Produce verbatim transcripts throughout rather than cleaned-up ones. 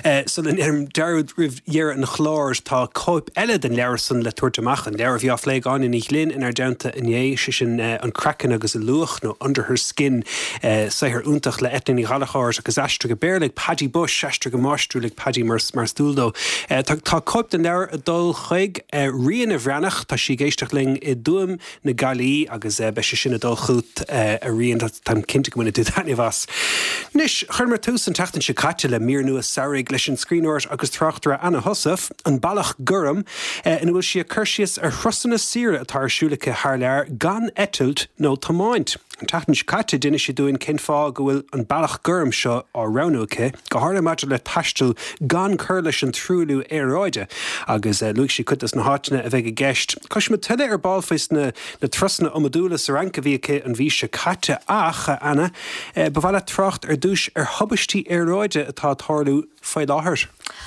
So in erm darud rif year an chlár tá coip eile den leirsan le tuairteach an leir bhí fléig an in ich lin in ar deanta in é sin an cracken agus a luach no under her skin sa her úntach le etnin í galachar agus astra go bearlig Paddy Bush astra go mástrúlig Paddy mar stúldó. Tá coip den leir a dul chuig rian a bhreannach tá sí géisteach ling i dúim na galí agus be se sin a dul chuút a rian tan cinnte go muna dúdani vas. Nis churmar tús an tatan se caite le mír nua sarig leis an scríóirt agus trachtra Anna Hosaf an ballach gurm in bhfuil si a chuirsias ar chrusanna sire atá siúlacha thar leir gan etult nó tamáint. An tatan se caite duine si dúin cin fá go bhfuil an ballach gurm seo á ranúcha go hála maidir le taistil gan chur leis an trúlú éráide agus luigh si chutas na háitena a bheith a gceist. Cos me tuile ar ballfis na na trasna omadúla sa ranca bhícha an bhí se caite ach Anna ba bhile tracht ar dúis ar hobbistí éráide atá tharlú faid láthair.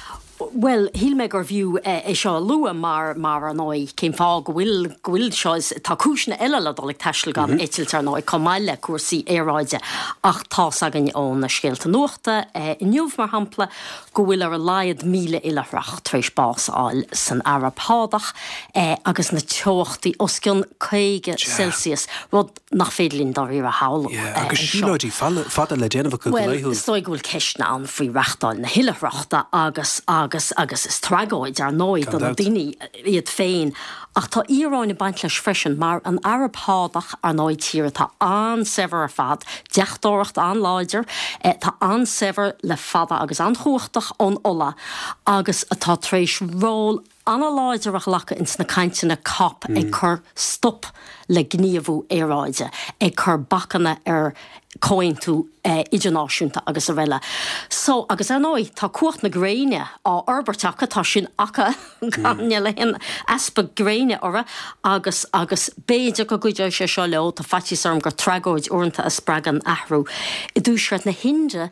Well, híl me gur bhiú é seo lua mar mar an óid céim fá gohfuil gohfuil seois tá cúisna eile le dolig teistil gan éitilt ar nóid comáile cuasaí éráide ach tá agan ón na scéalta nuachta in nniuh mar hampla go bhfuil ar a laiad míle ilereach tréis bás áil san Arab hádach agus na teochtaí oscion céige Celsius rud nach féidirlín darí a hála. Agus sílóidí fada le déanamh go Well, stoig bhfuil ceisna an faoi reachtáil na hiilereachta agus agus agus is tragóid ar nóid an daoine iad féin ach tá íráinna baint leis freisin mar an Arab hádach ar nóid tíre tá an sever ar fad deachtóireacht an láidir tá an sever le fada agus an chuachtach ón ola agus atá tréis ról anna láidirach lacha ins na caintina cap ag chur stop le gníomhú éráide ag chur bachanna ar coin tú idirnáisiúnta agus a bheile. So agus an óid tá cuat na gréine á orberteacha tá sin acha ganne le hin aspa gréine ora agus agus béidir go gúidir sé seo leo tá fatisarm gur tragóid orintanta a spragan ahrú. I dúsreat na hinde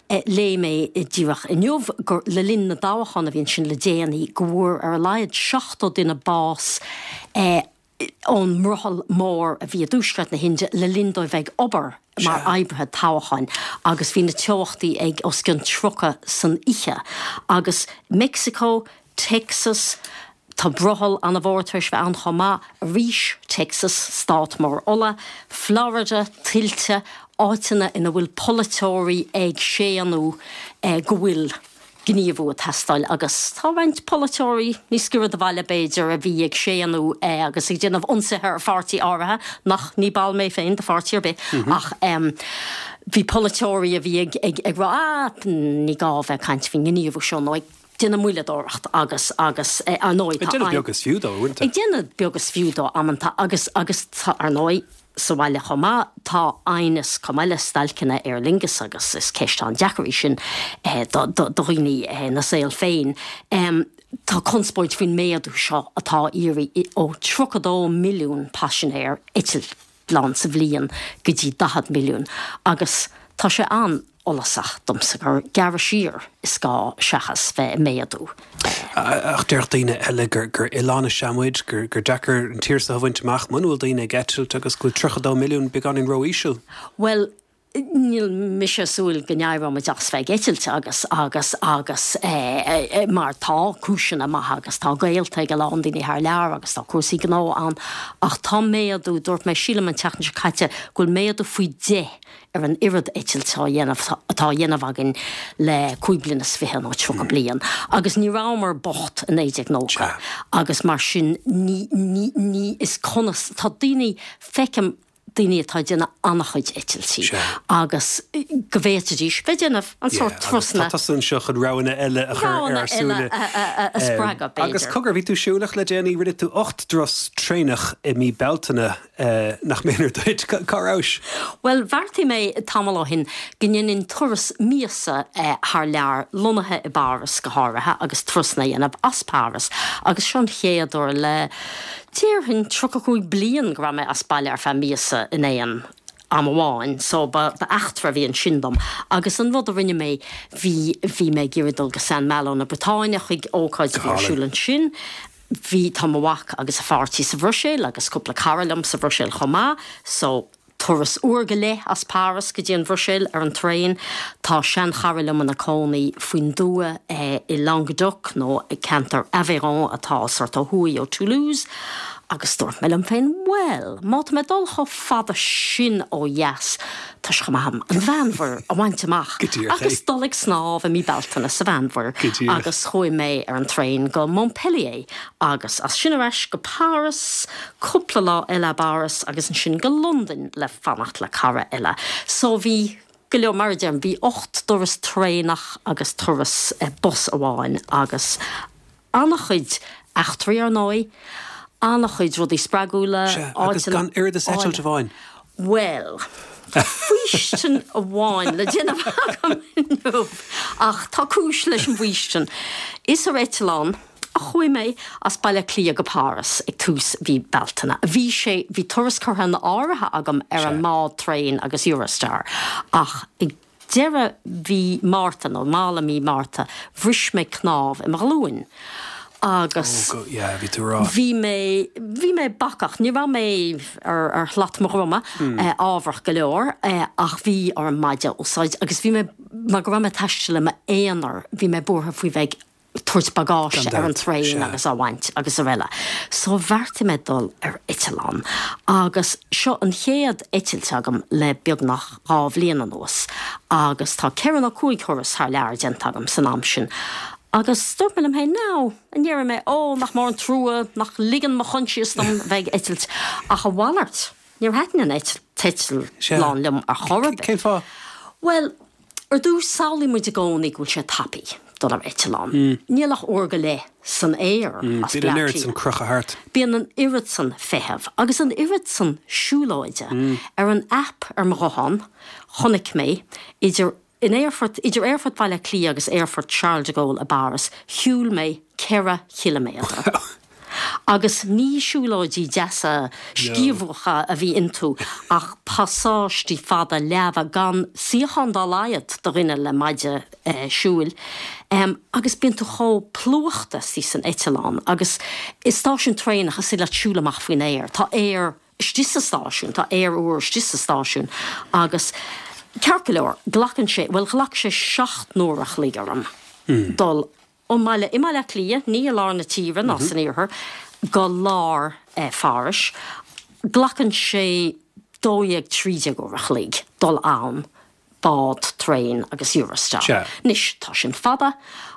lé mé ddíireach in jobh gur le linn na dáhachanna bhíonn sin le déanaí go bhfuair ar a laiad seachtó duine bás ón mrothal mór a bhí a dúsreat na hinde le lindóid bheith obair mar aibrethe táhachain agus bhí na teochtaí ag oscion trocha san ihe agus Mexico, Texas, tá brothal an a bhórtais bheith an chomá ríis Texas, stát mór ola, Florida, Tilte, áitina ina bhfuil polytóirí ag séanú go bhfuil gníomhú a testáil agus tá bhaint polytóirí ní scuad a bhaile béidir a bhí ag séanú agus ag déanamh ionsaithe ar fáirtí áirithe nach ní ball mé féin de fáirtíar be ach bhí polytóirí a bhí ag ag rá ní gábheith caint fin gníomhú seo nóid Dina muile dóracht agus agus an nóid Ag déanamh beagas fiúdó bhainte. Ag déanamh beagas fiúdó amanta agus agus tá ar nóid sa bhaile chomá tá ainas comáile stalcinna ar lingus agus is ceist an deacarí sin doghine na saoil féin. Tá conspóid fin méadú seo atá irí ó trodó milliún passionéir itil lán sa bhliain go dtí dahad milliún agus tá sé an olasach domsa gur gar sír is gá seachas bheith méadú. Ach deir daoine eile gur gur Ilána Seamuid gur gur dechar an tíirsa a bhaintach manúil daoine getilt agus go trodó milliún began in roíisiú. Well, níl mise súil gneibh me deas bheith getilte agus agus agus mar tá cúisina maithe agus tá gailta go lán daoine thar lear agus tá cuasaí gná an ach tá méadú dúirt mé síle an teachna se caite ghfuil méadú faoi dé ar an irid éitiltá dhéanamh atá dhéanamh agin le cuiblinas fihan á tro blian agus ní rámar bocht in éideag nócha agus mar sin ní ní ní is conas tá daoine fecem daoine atá déanana annachchuid éitiltí agus go bhéitidís bheith déanamh an sort trosna Tá san seo chud rána eile a chur arsúla a sppraga agus cogur bhí tú siúlach le déanaí rinne tú ocht dros trénach i mí beltainna nach ménar duit carráis. Well, bhartaí mé tamala hin gannn turas míosa th lear lonathe i baras go háirithe agus trosna dhéanamh as páras agus sean chéadú le tíorthain trocha blian gra mé as bailile ar fe míosa in éan am bháin, so ba achtra bhí an sindom. Agus an bhd a rinne mé bhí bhí mé giridal go San Malo na Britáine chuig ócáid bhírsúlan sin, bhí tá mhaach agus a fáirtí sa bhroséil agus cúpla carlam sa bhroséil chomá, so turas uairge le as Paris go dtíon bhrisil ar an tréin, tá sean charil am na cónaí faoin dua i Languedoc nó i Cantar Aveyron atá sort o thuaí ó Toulouse, agus dúirt mé an féin well, má me dul cho fada sin ó yes, tá go am an bhanmhar a bhaintteach. Agus dolig snáb a mí beltainna sa bhanmhar, agus chuoi mé ar an tréin go Montpellier, agus as sin areis go Paris, cúpla lá eile Paris, agus an sin go London le fannacht le cara eile. So bhí go leo mar dearm, bhí ocht doras trénach agus turas eh, bus amháin, agus annach chuid achtraí ar nói, annach chuid rudí spragúla. Agus gan irid is eisiil bháin. Well, bhuiisten a bháin le déanamh agam inniu, ach tá cúis leis an bhuiisten. Is ar Etalán, a chuoi mé as baile clia go Paris ag tús bhí beltainna. Bhí sé, bhí turas chutha na áirithe agam ar an mád tréin agus Eurostar, ach ag deire bhí Marta nó mála mí Marta, bhris mé cnáb i Marlúin. Agus oh, yeah, bhí mé bhí mé bacach, ní bhá mé ar, ar chlat mar roma mm. eh, ábhrach go leor, eh, ach bhí ar maide úsáid, agus bhí mé mar go rama teiste le ma éanar, bhí mé bortha faoi bheith tuairt bagáiste ar an tréin agus a bhaint agus a bheile. So bhharrta mé dul ar Etalán, agus seo an chéad éitilte agam le beag nach rá bhbliain an nuas, agus tá ceann ó cúig thuras thar leabhar déanta agam san am sin. Agus stop me am hé ná, an dhear mé, ó, nach mar an trúa, nach ligan ma chunsius dom bheith éitilt, ach a bhallart, níor hetin an éitilt lán lem a chorab. Cén fá? Well, ar dú saolaí muid a gcónaí gúil sé tapi, dul ar Etalán. Nílach orga le san éir as Bí an irid san crucha hart. Bían an irid san fehef, agus an irid san siúlóide, ar an app ar Mrohan, chonig mé, idir in Airfort, idir Airfort baile clí agus Airfort Charles de Gaulle a Baras, hiúil mé cera kilometer. Agus ní siúlóidí deasa scíomhcha a bhí intú, ach passáistí fada leabha gan síochan dá laiad do rinne le maide eh, siúil. Um, agus bíon tú cho plúachta sí san Etalán, agus is stáisiún tréin a sí le siúlamach faoin éir. Tá éir stisa stáisiún, tá éir uair stisa stáisiún, agus Cercalóir, glachan sé, well glach sé seacht nóirach lígaram. Mm. Dul, ó maile, i maile clia, ní a lár na tíre, mm-hmm. nás an íorthar, go lár eh, faris, glachan sé dóiag trídeag órach líg, dul ann, bád, tréin agus Eurostar. Yeah. Nis tá sin fada,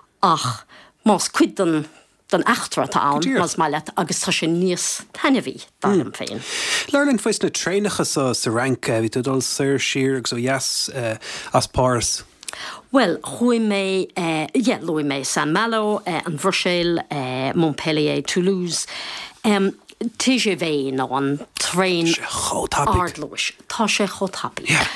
ach más cuidan den achtra tá ann, mas maile agus tá sin níos tanahí darm féin. Learning fáis na tréinachas sa sa rank, bhí tú dul sir siar agus ó yes uh, as Paris. Well, chuoi mé, uh, yeah, lui mé San Malo, uh, an Bhrisil, uh, Montpellier, Toulouse, um, T G V ná an tréin ardlóis. Tá sé chotapi. Yeah.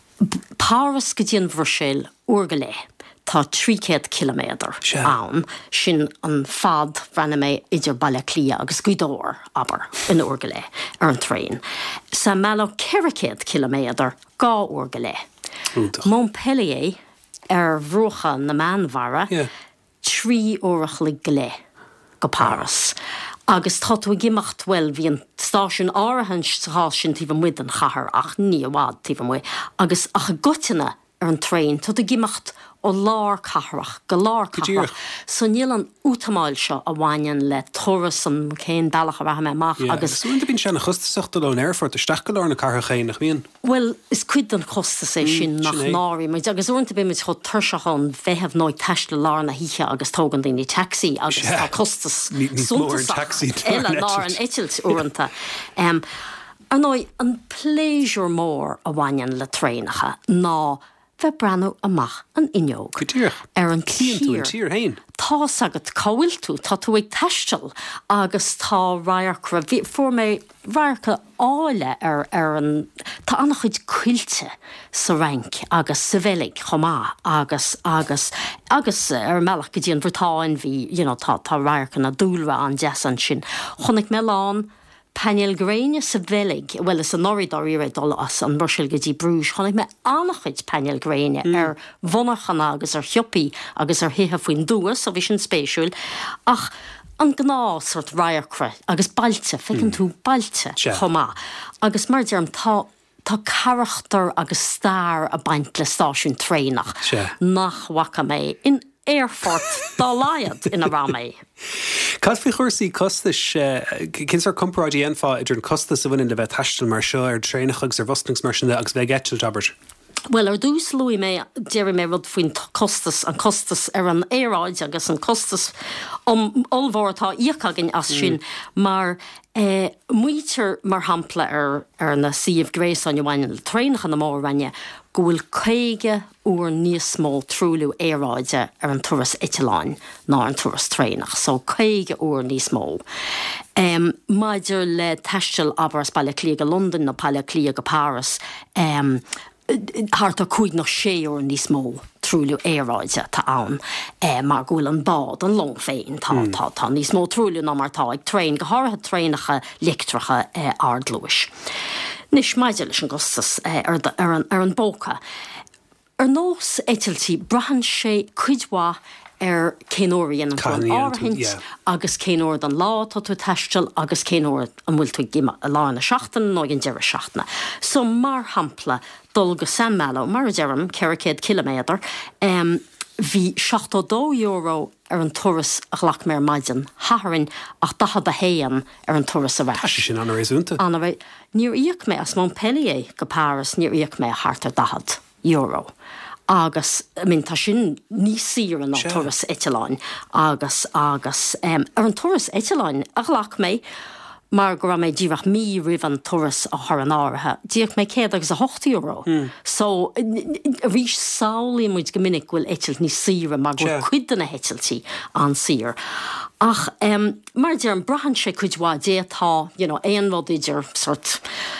Paris go dtíon Bhrisil uairge le. Tá trícéad kilometer ann, sin an fad bhreanna mé idir baile clia agus cuidóir aber in uairge le ar an tréin. Sa Malo ceiricéad kilometer gá uairge le. Montpellier ar bhrucha na manmhara yeah. trí uairach le le go Paris. Agus tá tú gimacht well hí an stáisiún áirithan tá sin tíh muid an chahar ach ní bhád tíh mu, agus ach a gotainna ar an tréin, tá tú gimacht ó lár caharach, go lár caharach. So níl an útamáil seo a bhainean le toras an céin bailach a bheith me amach. Agus Súnta bín seanna chustaachta le Airfort isteach go lár na carcha chéin nach bhíon? Well, is cuid an chusta sé sin nach náirí, mas agus únta bí mit chu tuirseachán bheitheh nóid teist le lár na híe agus tógan daoine taxi agus tá costas suntasach eile lár an éitilt uanta. Um, an nóid an pléisiúr mór a bhainean le tréinacha ná bheith breanú amach an inneog. Ar an tír hain. Tá sagad cáil tú, tá tú ag teistil agus tá raircra, for mé raircha áile ar, ar an, tá annach chuid cuilte sa rank agus sa bhelig chomá agus agus agus ar meach go dtíon bhirtáin bhí, you know, tá, tá raircha na dúlra an deasan sin. Chonig me lán Paniel Graine sa bhelig, well is an noridóí ra dul as an Bhrisil go dtí Brúis, chonig me annachid Paniel Graine mm. ar bhonachan agus ar thioppi agus ar hithe faoin dúas a bhí sin spéisiúil, ach an gná sort raircre agus bailte, fecinn tú bailte chomá. Agus mar dearm tá tá charachtar agus star a baint le stáisiún trénach nach wacha mé in Airfort dá laiad ina ramé. Cas fi chuirsaí costas cins ar compráidí anfá idir an costas a bhain le bheith taistil mar seo ar trénach agus ar bhostings mar sinna agus bheith etil dabart. Well, ar dús luí mé déir mé rud faoin costas an costas ar an éráid agus an costas om olmhórtá íochagin as sin mar eh, muoiter mar hampla ar, ar na Sea of Grace an bhaine le trénach an na mór rinne go bhfuil chéige úr níos mó trúlú éráide ar an turas Italáin ná an turas trénach, so chéige úr níos mó. Um, Maidir le teistil aber baile clíag a London na baile clíag a Paris um, Hartar cuaig nach sé or níos mó trúlú éráide tá ann eh, mar gúil an bád an long féin tá mm. tá tá níos mó trúlú ná mar tá ag tréin go háirtha tréinacha lictracha eh, ardlúis. Nis maidir leis an gostas eh, ar, ar, an, ar an bóca. Ar nós éitiltí brahan sé cuidhá ar cénóirí an áhaint agus cénóir an lá tá tú teistil agus cénóir an bhfuil tú gima a lána seachtain nó an deire seachna. So mar hampla dul go San Malo, mar a dearm ceircéad kilométer, um, hí seachtó euro ar an turas a ghlach mé maidin haharin ach dahad a héan ar an turas a bheith. Tá sin an réúnta? Anna bheith, níor íoc mé as Montpellier go Paris, níor íoc mé hartar dahad euro. Agus, I mean, tá sin níos sír an turas Italáin agus agus um, ar an turas Italáin a ghlach mé mar go mé ddíbhah mí rih an turas a thar an áirithe. Díoch mé céad agus a hocht euro. Mm. So, a bhís saolaí muid go minic bhfuil éitilt ní síre mar go cuidan na héitiltí an sír. Ach, um, mar dear an brahan sé cuidhá détá, you know, éon bhd idir sort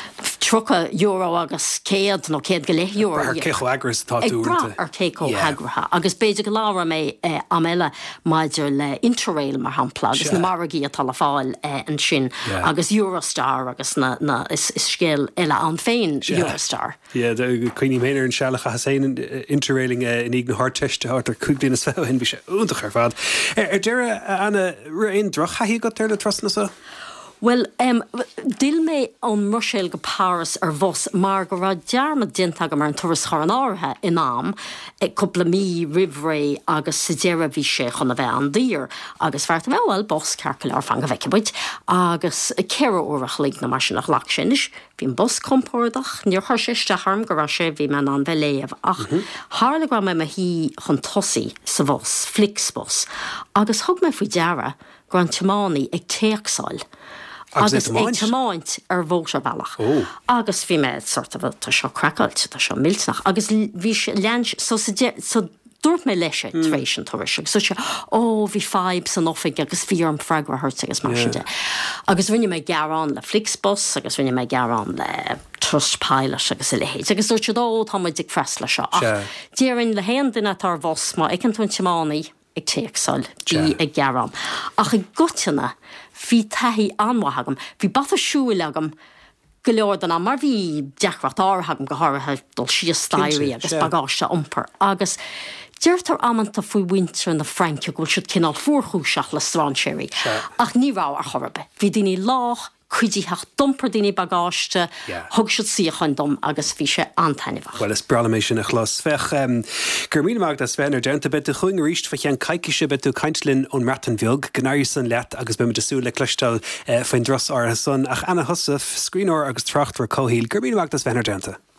trocha euro agus céad nó céad go léith euro. Ar cécho agras tá dúrta. Ar cécho agratha. Agus beidir go lára mé eh, am eile maidir le Interrail mar hampla, agus na maragaí atá le fáil eh, an sin, yeah. agus Eurostar agus na, na is, is scéal eile an féin yeah. Eurostar. Yeah, de cuoine méidir an sealacha hasain Interrailing uh, in ag na háteiste hart ar cúgdína sfein bhí sé úntach ar fad. Er, er deire anna raon droch haí go teir le trasna sa? Well, um, dil mé an Rochelle go Paris ar bhos mar go ra dearma dinta go mar an turas char an áirithe in am e cúpla mí rihré agus sidéire bhí sé chun a bheith an dír agus bhharrta bhfuil bos cearcail ar fanga bheicibuid agus ceire uairach lí na mar sin nach lach sinis bhín bos compórdach níor chuir séiste harm go ra sé bhí me an bheléamh ach hála go me hí chun tosaí sa bhos Flixbus agus thug me faoi deara go an temánaí ag téachsáil. Agus ag tamáint ar bhór bailach. Oh. Agus bhí me sort of tá seo cracailt, tá seo miltnach. Agus bhí sé leanch, so, so dúirt mé leis mm. tréis an tuairseach. So sé, ó, bhí feib san ofig agus bhí an freigra hurta agus mar sin de. Agus rinne me garán le Flixbus, agus rinne me garán le Trustpilot agus i lehéid. Agus dúirt sé dó tá muid ag freisle seo. Ach, déirinn le héan duine tar bhos má ag an tún temánaí ag téachsáil bhí ag garán. Ach ag gotainna hí taithí anmhathagam, hí bata siúil agam go leor den mar bhí deachrat áthagam go háirithe dul sios stairí agus bagáiste iompar. Agus deirtar amanta faoi winter na Francia go siad cinál fuórthúiseach le strandséirí. Ach ní rá ar chorbe. Bhí daoine lách chuidítheach dumpar daoine bagáiste, yeah. thug siad síochan dom agus bhí sé antainimhach. Well, is brala sin a chlas fech. Um, gur míle mag das bhein ar deanta bet a chuing ríist fa chean caiiciise bet tú caintlinn ón mratan bheog, gnáir san leat agus be me desú le clustal uh, faoin dros ára son ach anna hosaf, screenor agus tracht war cóhíl. Gur míle mag das bhein ar deanta.